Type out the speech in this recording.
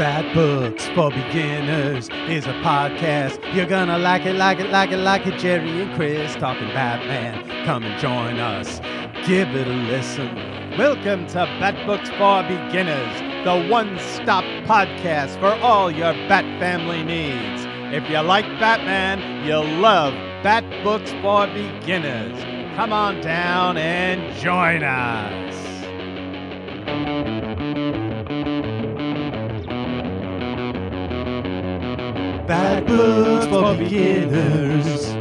Bad Books for Beginners is a podcast. You're gonna like it, like it, like it, like it. Jerry and Chris talking Batman. Come and join us. Give it a listen. Welcome to Bat Books for Beginners, the one-stop podcast for all your Bat family needs. If you like Batman, you'll love Bat Books for Beginners. Come on down and join us. Bad Books for Beginners.